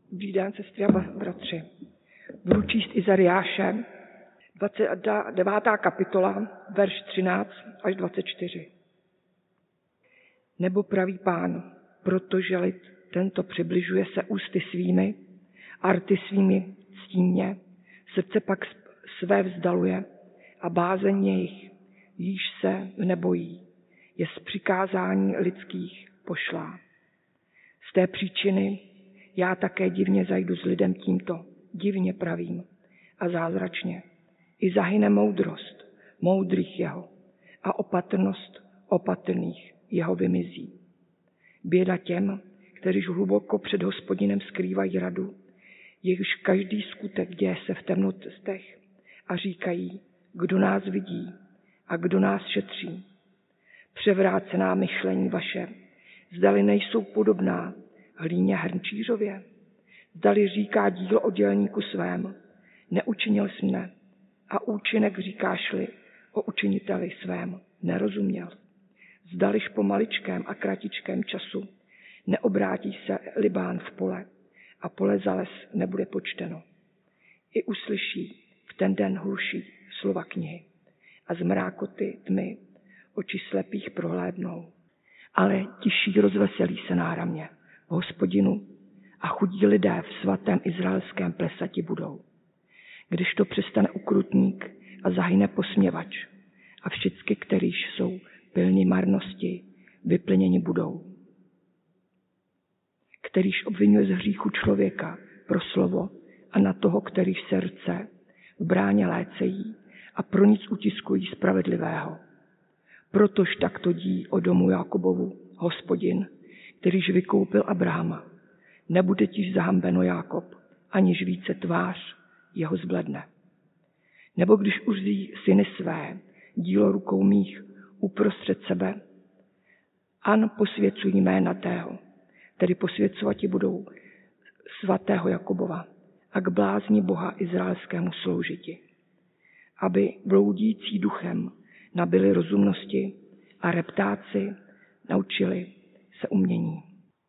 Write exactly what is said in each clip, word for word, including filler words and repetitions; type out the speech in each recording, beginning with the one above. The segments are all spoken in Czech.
Dobrý den, sestry a bratři. Budu číst Izaiáše, dvacet devátá kapitola, verš třináct až dvacet čtyři. Nebo praví Pán, protože lid tento přibližuje se ústy svými a rty svými ctí mě, srdce pak své vzdaluje a bázeň jejich, již se nebojí, je z přikázání lidských pošlá. Z té příčiny já také divně zajdu s lidem tímto, divně pravím a zázračně. I zahyne moudrost moudrých jeho a opatrnost opatrných jeho vymizí. Běda těm, kteříž hluboko před Hospodinem skrývají radu, jejichž každý skutek děje se v temnotech a říkají, kdo nás vidí a kdo nás šetří. Převrácená myšlení vaše, zdali nejsou podobná hlíně hrnčířově, zdali říká dílo o dělníku svém, neučinil jsi mne, a účinek říkáš-li o učiniteli svém, nerozuměl. Zdališ po maličkém a kratičkém času neobrátí se Libán v pole a pole za les nebude počteno. I uslyší v ten den hluší slova knihy a z mrákoty tmy oči slepých prohlédnou. Ale tiší rozveselí se náramně v Hospodinu a chudí lidé v svatém izraelském plesati budou. Když to přestane ukrutník a zahyne posměvač a všichni, kterýž jsou pilní marnosti, vyplněni budou. Kterýž obvinuje z hříchu člověka pro slovo a na toho, kterýž srdce v bráně lécejí a pro nic utiskují spravedlivého. Protož takto dí o domu Jákobovu Hospodin, kterýž vykoupil Abrahama. Nebude tiž zahambeno Jákob, aniž více tvář jeho zbledne. Nebo když uzří syny své, dílo rukou mých uprostřed sebe, an posvěcují jména tého, tedy posvěcovati budou svatého Jakobova a k blázni Boha izraelskému sloužiti, aby bloudící duchem nabili rozumnosti a reptáci naučili se umění.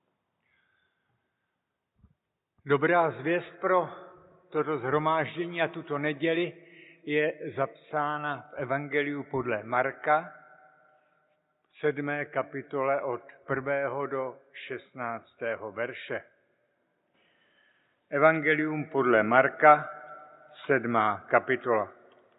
Dobrá zvěst pro toto shromáždění a tuto neděli je zapsána v Evangeliu podle Marka, v sedmé kapitole od prvého do šestnáctého verše. Evangelium podle Marka, sedmá kapitola.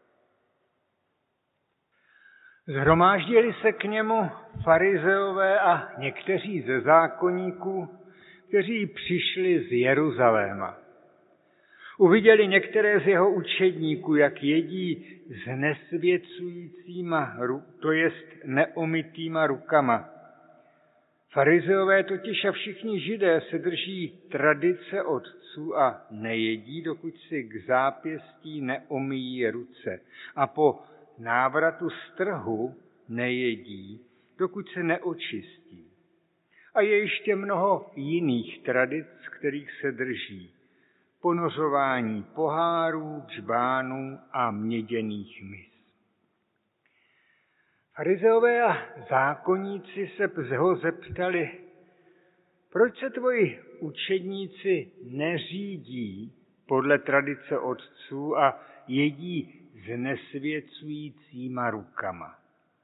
Shromáždili se k němu farizeové a někteří ze zákonníků, kteří přišli z Jeruzaléma. Uviděli některé z jeho učedníků, jak jedí s nesvěcujícíma, to jest neomytýma rukama. Farizeové totiž a všichni Židé se drží tradice otců a nejedí, dokud si k zápěstí neomyjí ruce. A po návratu z trhu nejedí, dokud se neočistí. A je ještě mnoho jiných tradic, kterých se drží. Ponořování pohárů, džbánů a měděných mis. Farizeové a zákonníci se ho zeptali, proč se tvoji učedníci neřídí podle tradice otců a jedí s nesvěcujícíma rukama.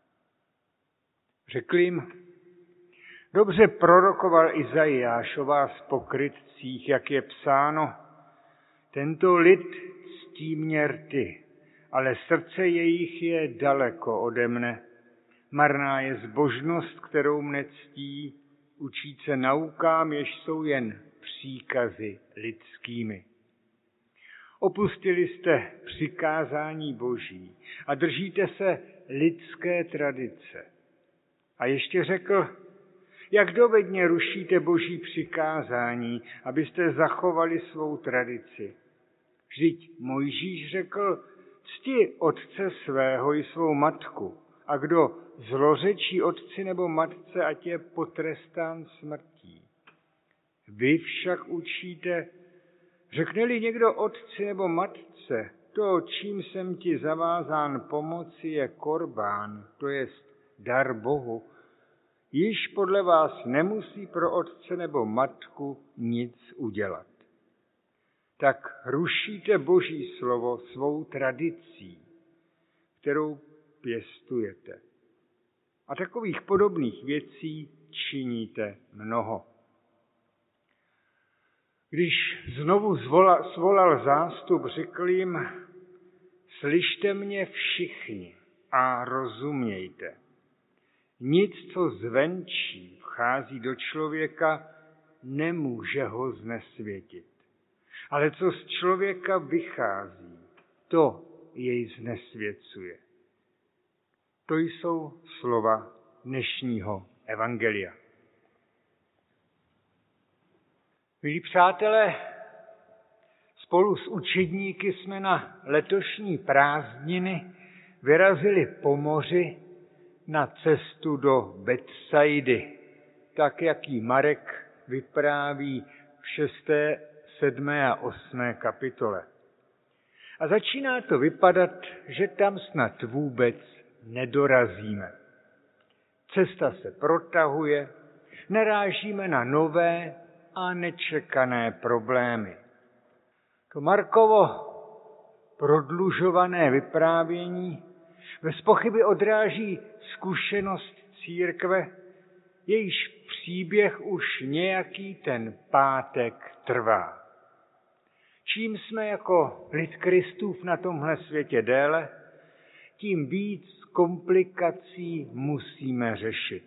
Řekl jim, dobře prorokoval Izaiáš o vás pokrytcích, jak je psáno, tento lid ctí mě rty, ale srdce jejich je daleko ode mne. Marná je zbožnost, kterou mne ctí, učí se naukám, jež jsou jen příkazy lidskými. Opustili jste přikázání Boží a držíte se lidské tradice. A ještě řekl, jak dovedně rušíte Boží přikázání, abyste zachovali svou tradici. Vždyť Mojžíš řekl, cti otce svého i svou matku, a kdo zlořečí otci nebo matce, ať je potrestán smrtí. Vy však učíte, řekne-li někdo otci nebo matce, to, čím jsem ti zavázán pomoci, je korbán, to jest dar Bohu, již podle vás nemusí pro otce nebo matku nic udělat. tak rušíte Boží slovo svou tradicí, kterou pěstujete. A takových podobných věcí činíte mnoho. Když znovu zvolal, svolal zástup, řekl jim, slyšte mě všichni a rozumějte. Nic, co zvenčí vchází do člověka, nemůže ho znesvětit. Ale co z člověka vychází, to jej znesvěcuje. To jsou slova dnešního evangelia. Milí přátelé, spolu s učedníky jsme na letošní prázdniny vyrazili po moři na cestu do Betsaidy, tak jak jí Marek vypráví v šesté, sedmé a osmé kapitole. A začíná to vypadat, že tam snad vůbec nedorazíme. Cesta se protahuje, narážíme na nové a nečekané problémy. To Markovo prodlužované vyprávění bezpochyby odráží zkušenost církve, jejíž příběh už nějaký ten pátek trvá. Čím jsme jako lid Kristův na tomhle světě déle, tím víc komplikací musíme řešit.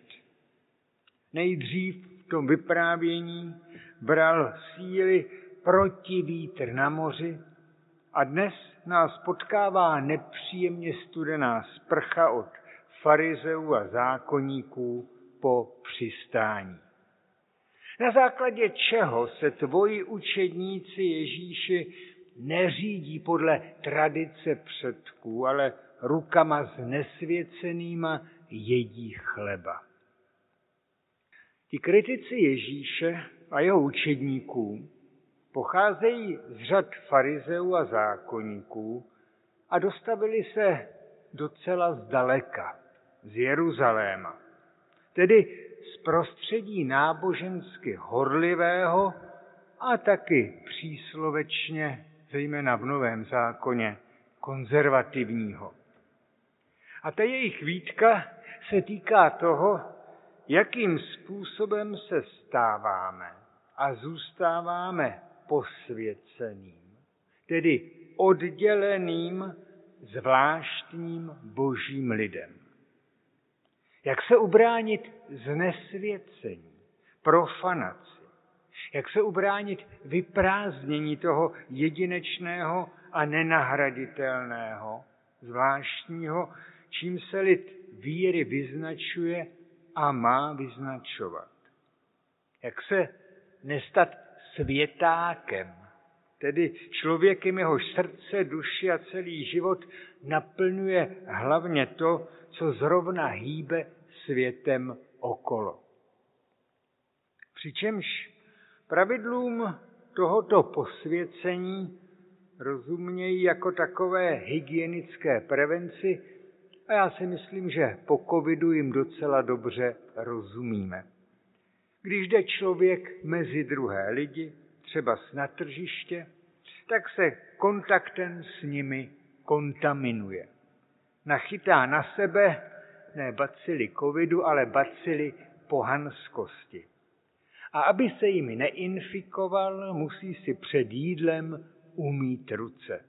Nejdřív v tom vyprávění bral síly protivítr na moři a dnes nás potkává nepříjemně studená sprcha od farizeů a zákonníků po přistání. Na základě čeho se tvoji učedníci Ježíši neřídí podle tradice předků, ale rukama znesvěcenýma jedí chleba. Ti kritici Ježíše a jeho učedníků pocházejí z řad farizeů a zákonníků a dostavili se docela zdaleka, z Jeruzaléma, tedy z prostředí nábožensky horlivého a taky příslovečně, zejména v Novém zákoně, konzervativního. A ta jejich výtka se týká toho, jakým způsobem se stáváme a zůstáváme posvěceným, tedy odděleným zvláštním božím lidem. Jak se ubránit znesvěcení, profanaci, jak se ubránit vyprázdnění toho jedinečného a nenahraditelného, zvláštního, čím se lid víry vyznačuje a má vyznačovat. Jak se nestat světákem, tedy člověkem, jehož srdce, duši a celý život naplňuje hlavně to, co zrovna hýbe světem okolo. Přičemž pravidlům tohoto posvěcení rozumějí jako takové hygienické prevenci a já si myslím, že po covidu jim docela dobře rozumíme. Když jde člověk mezi druhé lidi, třeba na tržiště, tak se kontaktem s nimi kontaminuje. Nachytá na sebe ne bacily covidu, ale bacily pohanskosti. A aby se jimi neinfikoval, musí si před jídlem umýt ruce.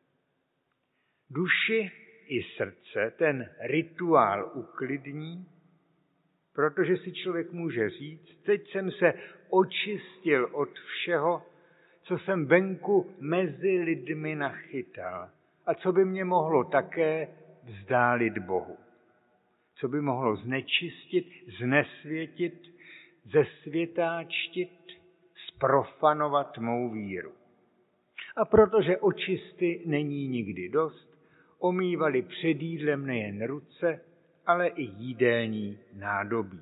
Duši i srdce ten rituál uklidní, protože si člověk může říct, teď jsem se očistil od všeho, co jsem venku mezi lidmi nachytal a co by mě mohlo také vzdálit Bohu. Co by mohlo znečistit, znesvětit, zesvětáčtit, zprofanovat mou víru. A protože očisty není nikdy dost, omývali před jídlem nejen ruce, ale i jídelní nádobí.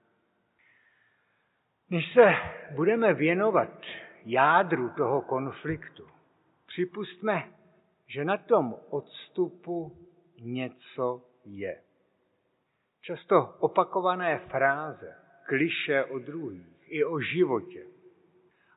Když se budeme věnovat jádru toho konfliktu, připustme, že na tom odstupu něco je. Často opakované fráze, klišé o druhých i o životě,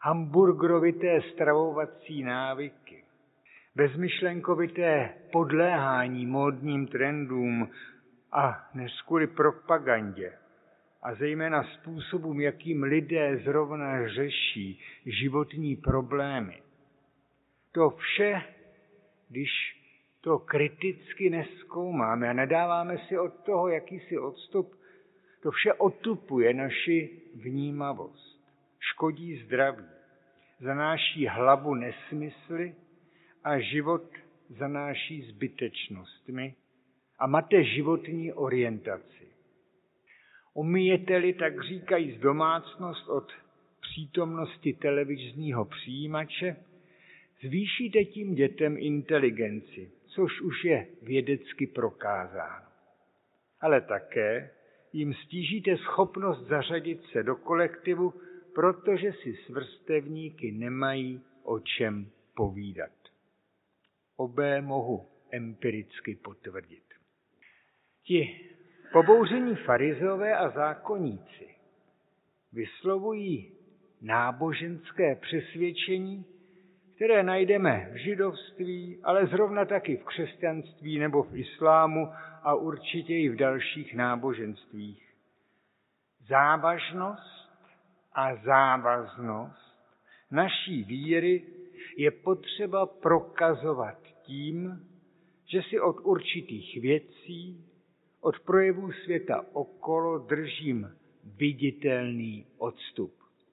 hamburgerovité stravovací návyky, bezmyšlenkovité podléhání módním trendům a než kvůli propagandě a zejména způsobům, jakým lidé zrovna řeší životní problémy. To vše, když to kriticky nezkoumáme a nedáváme si od toho jakýsi odstup, to vše otupuje naši vnímavost, škodí zdraví, zanáší hlavu nesmysly a život zanáší zbytečnostmi a mate životní orientaci. Omíjete-li, tak říkajíc, domácnost od přítomnosti televizního přijímače, zvýšíte tím dětem inteligenci, což už je vědecky prokázáno. Ale také jim stížíte schopnost zařadit se do kolektivu, protože si s vrstevníky nemají o čem povídat. Obé mohu empiricky potvrdit. Ti pobouření farizeové a zákonníci vyslovují náboženské přesvědčení, které najdeme v židovství, ale zrovna taky v křesťanství nebo v islámu a určitě i v dalších náboženstvích. Závažnost a závaznost naší víry je potřeba prokazovat tím, že si od určitých věcí, od projevů světa okolo držím viditelný odstup.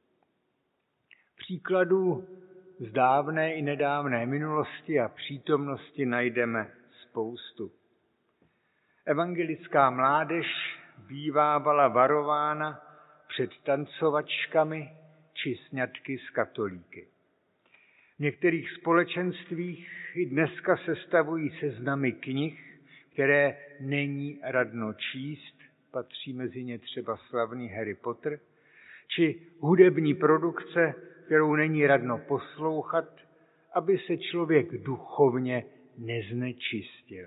Příkladů z dávné i nedávné minulosti a přítomnosti najdeme spoustu. Evangelická mládež bývávala varována před tancovačkami či sňatky s katolíky. V některých společenstvích i dneska sestavují seznamy knih, které není radno číst, patří mezi ně třeba slavný Harry Potter, či hudební produkce, kterou není radno poslouchat, aby se člověk duchovně neznečistil.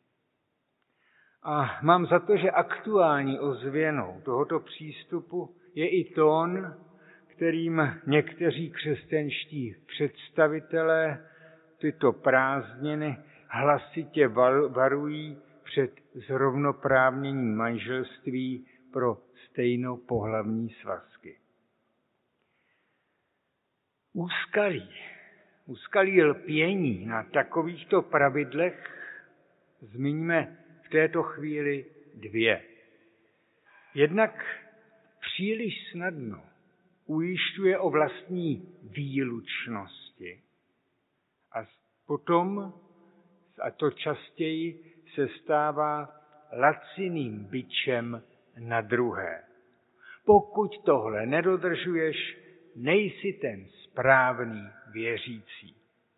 A mám za to, že aktuální ozvěnou tohoto přístupu je i tón, kterým někteří křesťanští představitelé tyto prázdniny hlasitě varují před zrovnoprávněním manželství pro stejnopohlavní svazky. Úskalí, úskalí lpění na takovýchto pravidlech zmiňme v této chvíli dvě. Jednak příliš snadno ujišťuje o vlastní výlučnosti a potom, a to častěji, se stává laciným bičem na druhé. Pokud tohle nedodržuješ, nejsi ten správný věřící.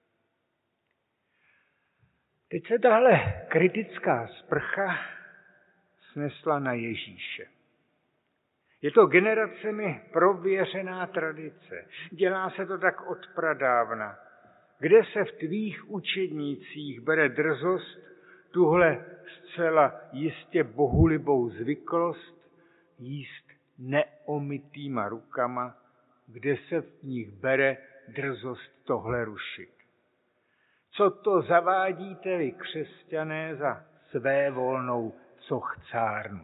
Teď se tahle kritická sprcha snesla na Ježíše. Je to generacemi prověřená tradice. Dělá se to tak od pradávna. Kde se v tvých učednících bere drzost, tuhle zcela jistě bohulibou zvyklost jíst neomytýma rukama, kde se v nich bere drzost tohle rušit. Co to zavádíte vy, křesťané, za své volnou cochcárnu?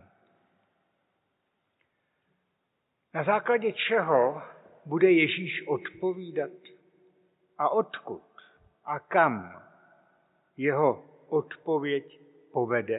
Na základě čeho bude Ježíš odpovídat? A odkud a kam jeho odpověď povede?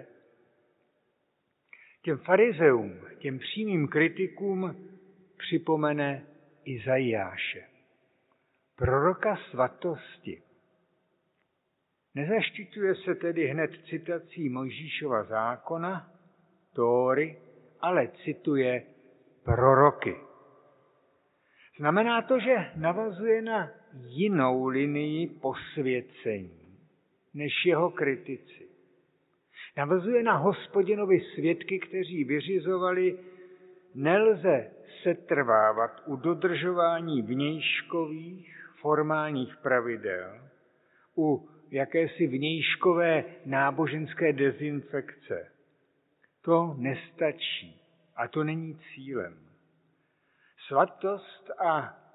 Těm farizeům, těm přímým kritikům připomene Izajáše, proroka svatosti. Nezaštiťuje se tedy hned citací Mojžíšova zákona, Tóry, ale cituje proroky. Znamená to, že navazuje na jinou linii posvěcení než jeho kritici. Navazuje na Hospodinovi svědky, kteří vyřizovali, nelze setrvávat u dodržování vnějškových formálních pravidel, u jakési vnějškové náboženské dezinfekce. To nestačí a to není cílem. Svatost a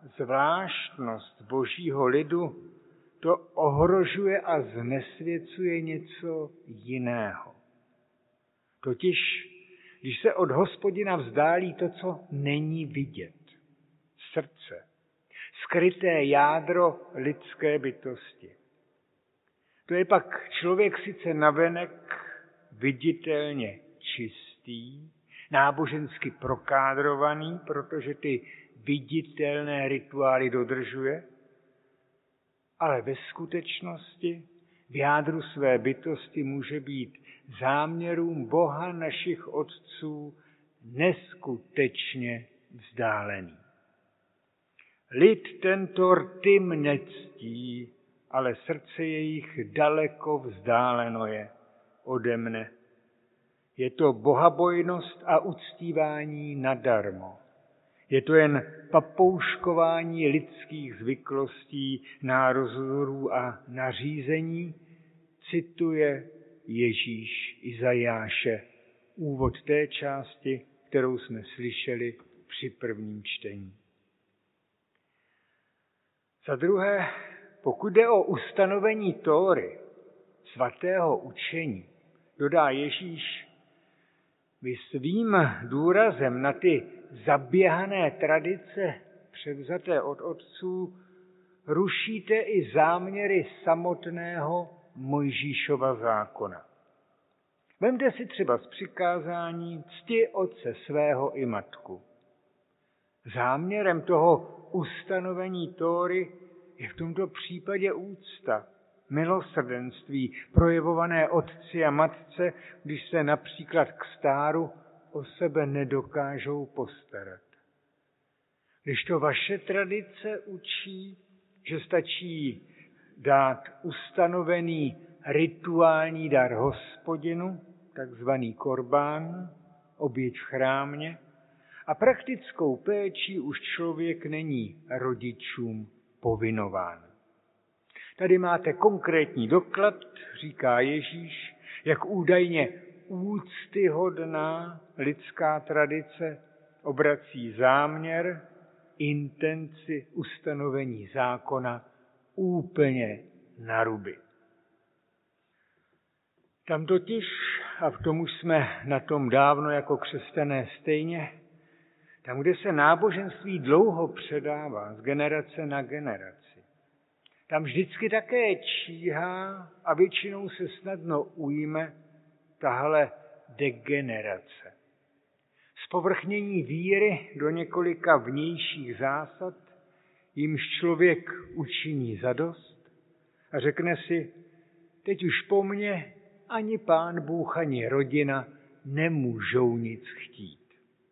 zvláštnost božího lidu, to ohrožuje a znesvěcuje něco jiného. Totiž, když se od Hospodina vzdálí to, co není vidět, srdce, skryté jádro lidské bytosti. To je pak člověk sice navenek viditelně čistý, nábožensky prokádrovaný, protože ty viditelné rituály dodržuje, ale ve skutečnosti v jádru své bytosti může být záměrům Boha našich otců neskutečně vzdálený. Lid tento rtym nectí, ale srdce jejich daleko vzdáleno je ode mne. Je to bohabojnost a uctívání nadarmo. Je to jen papouškování lidských zvyklostí, názorů a nařízení, cituje Ježíš Izajáše, úvod té části, kterou jsme slyšeli při prvním čtení. Za druhé, pokud jde o ustanovení Tóry, svatého učení, dodá Ježíš, vy svým důrazem na ty zaběhané tradice převzaté od otců rušíte i záměry samotného Mojžíšova zákona. Vemte si třeba z přikázání cti otce svého i matku. Záměrem toho ustanovení Tóry je v tomto případě úcta, milosrdenství projevované otci a matce, když se například k stáru o sebe nedokážou postarat. Když to vaše tradice učí, že stačí dát ustanovený rituální dar Hospodinu, takzvaný korbán, oběť v chrámě, a praktickou péčí už člověk není rodičům povinován. Tady máte konkrétní doklad, říká Ježíš, jak údajně úctyhodná lidská tradice obrací záměr, intenci ustanovení zákona úplně na ruby. Tam totiž, a v tom už jsme na tom dávno jako křesťané stejně, tam, kde se náboženství dlouho předává z generace na generaci, tam vždycky také číhá a většinou se snadno ujme tahle degenerace. Zpovrchnění víry do několika vnějších zásad, jimž člověk učiní zadost a řekne si, teď už po mně ani Pán Bůh, ani rodina nemůžou nic chtít.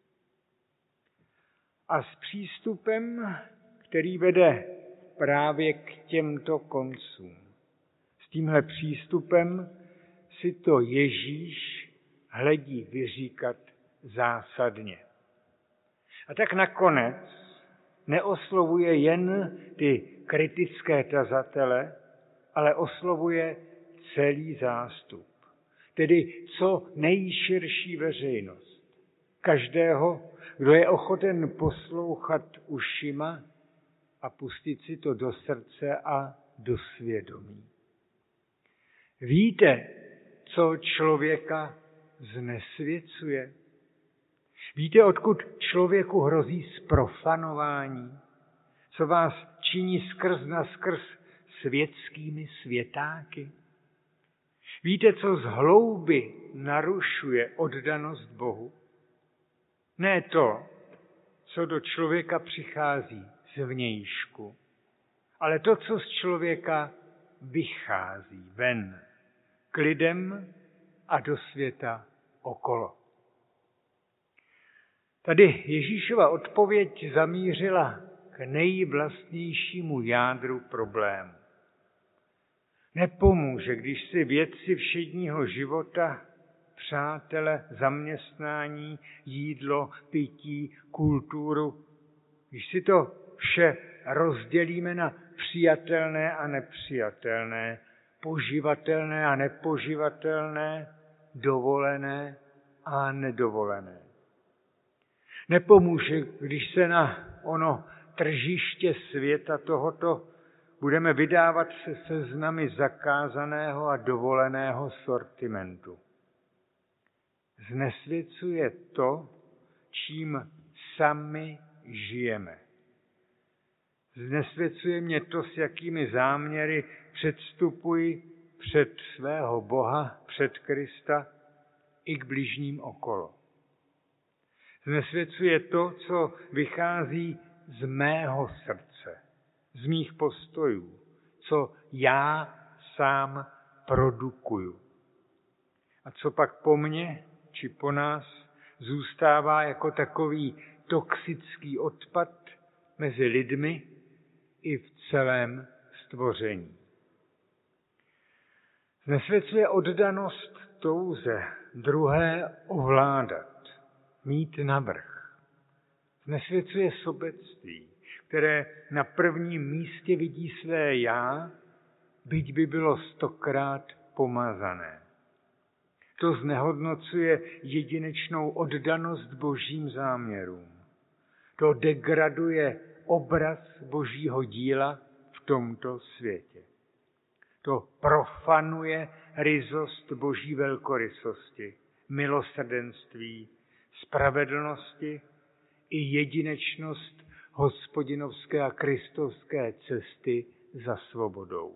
A s přístupem, který vede právě k těmto koncům. S tímhle přístupem si to Ježíš hledí vyříkat zásadně. A tak nakonec neoslovuje jen ty kritické tazatele, ale oslovuje celý zástup. Tedy co nejširší veřejnost. Každého, kdo je ochoten poslouchat ušima a pustit si to do srdce a do svědomí. Víte, co člověka znesvěcuje? Víte, odkud člověku hrozí zprofanování? Co vás činí skrz na skrz světskými světáky? Víte, co z hlouby narušuje oddanost Bohu? Ne to, co do člověka přichází zvnějšku, ale to, co z člověka vychází ven, k lidem a do světa okolo. Tady Ježíšova odpověď zamířila k nejvlastnějšímu jádru problému. Nepomůže, když si věci všedního života, přátele, zaměstnání, jídlo, pití, kulturu, když si to vše rozdělíme na přijatelné a nepřijatelné, poživatelné a nepoživatelné, dovolené a nedovolené. Nepomůže, když se na ono tržiště světa tohoto budeme vydávat se seznamy zakázaného a dovoleného sortimentu. Znesvěcuje to, čím sami žijeme. Znesvěcuje mě to, s jakými záměry předstupuji před svého Boha, před Krista i k bližním okolo. Znesvěcuje to, co vychází z mého srdce, z mých postojů, co já sám produkuju. A co pak po mně či po nás zůstává jako takový toxický odpad mezi lidmi i v celém stvoření. Znesvěcuje oddanost touze druhé ovládat, mít navrch. Znesvěcuje sobectví, které na prvním místě vidí své já, byť by bylo stokrát pomazané. To znehodnocuje jedinečnou oddanost božím záměrům. To degraduje obraz božího díla v tomto světě. To profanuje ryzost boží velkorysosti, milosrdenství, spravedlnosti i jedinečnost hospodinovské a kristovské cesty za svobodou.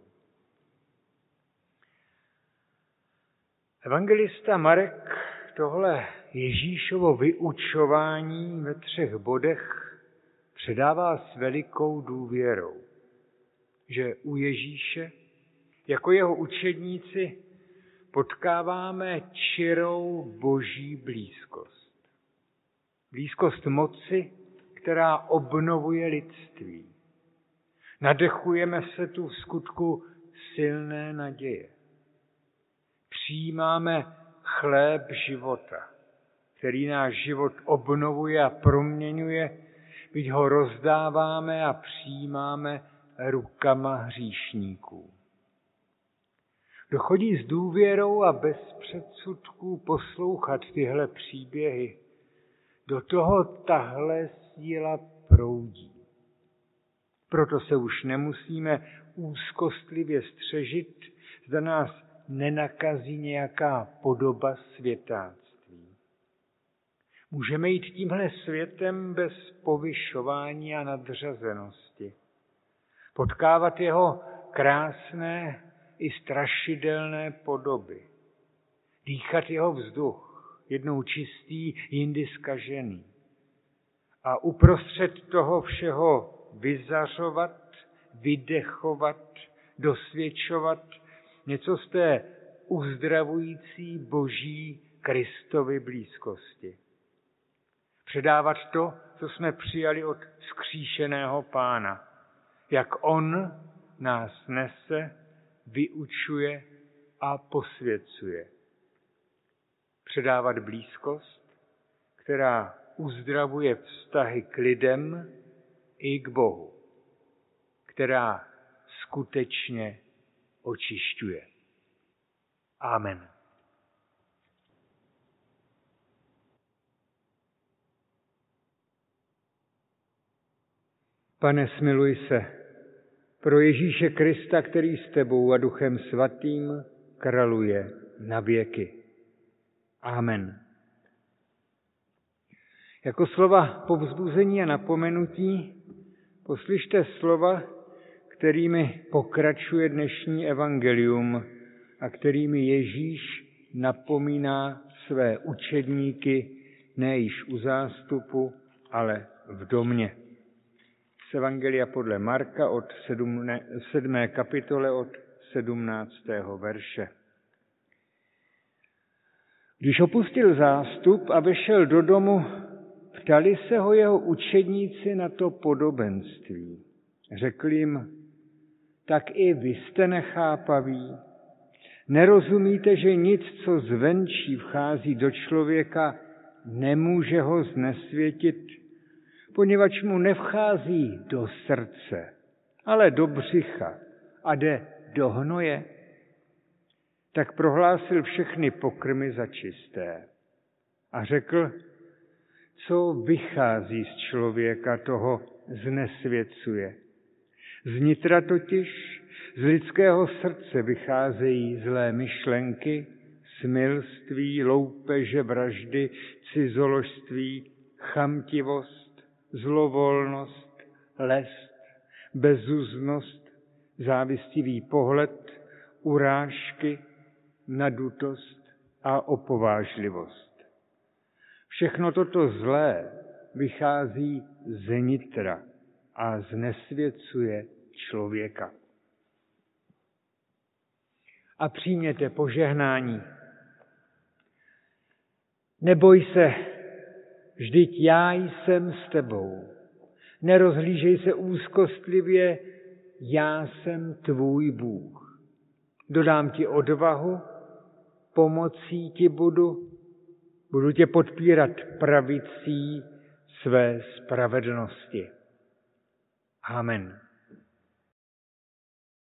Evangelista Marek tohle Ježíšovo vyučování ve třech bodech předává s velikou důvěrou, že u Ježíše jako jeho učedníci potkáváme čirou boží blízkost. Blízkost moci, která obnovuje lidství. Nadechujeme se tu v skutku silné naděje. Přijímáme chléb života, který náš život obnovuje a proměňuje, byť ho rozdáváme a přijímáme rukama hříšníků. Dochodí s důvěrou a bez předsudků poslouchat tyhle příběhy. Do toho tahle síla proudí. Proto se už nemusíme úzkostlivě střežit, zda nás nenakazí nějaká podoba světáctví. Můžeme jít tímhle světem bez povyšování a nadřazenosti. Potkávat jeho krásné i strašidelné podoby. Dýchat jeho vzduch, jednou čistý, jindy zkažený. A uprostřed toho všeho vyzařovat, vydechovat, dosvědčovat něco z té uzdravující boží Kristovy blízkosti. Předávat to, co jsme přijali od vzkříšeného Pána. Jak on nás nese, vyučuje a posvěcuje. Předávat blízkost, která uzdravuje vztahy k lidem i k Bohu, která skutečně očišťuje. Amen. Pane, smiluj se pro Ježíše Krista, který s tebou a Duchem Svatým králuje na věky. Amen. Jako slova povzbuzení a napomenutí poslyšte slova, kterými pokračuje dnešní evangelium a kterými Ježíš napomíná své učedníky ne již u zástupu, ale v domě. Z evangelia podle Marka od sedmé kapitole od sedmnáctého verše. Když opustil zástup a vešel do domu, ptali se ho jeho učedníci na to podobenství. Řekl jim, tak i vy jste nechápaví. Nerozumíte, že nic, co zvenčí vchází do člověka, nemůže ho znesvětit, poněvadž mu nevchází do srdce, ale do břicha a jde do hnoje. Tak prohlásil všechny pokrmy za čisté a řekl, co vychází z člověka, toho znesvěcuje. Znitra totiž z lidského srdce vycházejí zlé myšlenky, smilství, loupeže, vraždy, cizoložství, chamtivost, zlovolnost, lest, bezuznost, závistivý pohled, urážky, nadutost a opovážlivost. Všechno toto zlé vychází z nitra a znesvěcuje člověka. A přijměte požehnání. Neboj se, vždyť já jsem s tebou. Nerozhlížej se úzkostlivě, já jsem tvůj Bůh. Dodám ti odvahu, pomocí ti budu, budu tě podpírat pravicí své spravedlnosti. Amen.